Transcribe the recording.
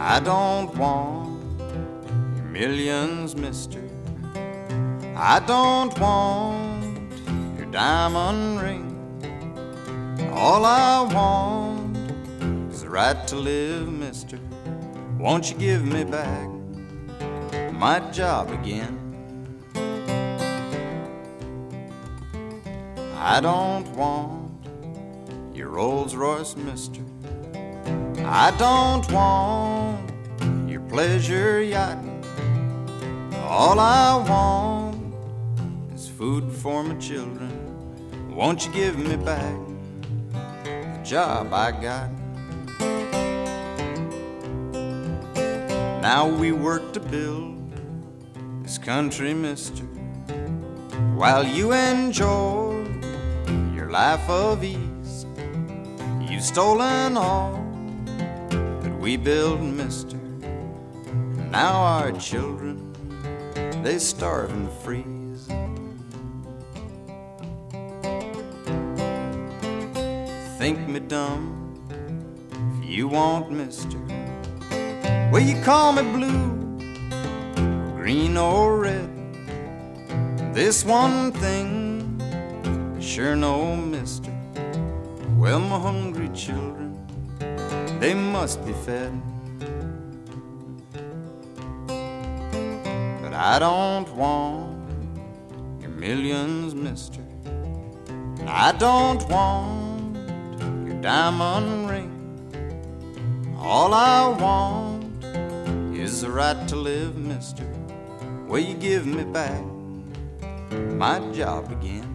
I don't want your millions, mister. I don't want your diamond ring. All I want is the right to live, mister. Won't you give me back my job again? I don't want your Rolls Royce, mister. I don't want your pleasure yachting. All I want is food for my children. Won't you give me back the job I got? Now we work to build this country, mister, while you enjoy your life of ease. You've stolen all that we build, mister. Now our children, they starve and freeze. Think me dumb if you want, mister. Well, you call me blue, green or red. This one thing I sure know, mister. Well, my hungry children, they must be fed. But I don't want your millions, mister. I don't want your diamond ring. All I want is the right to live, mister. Will you give me back my job again?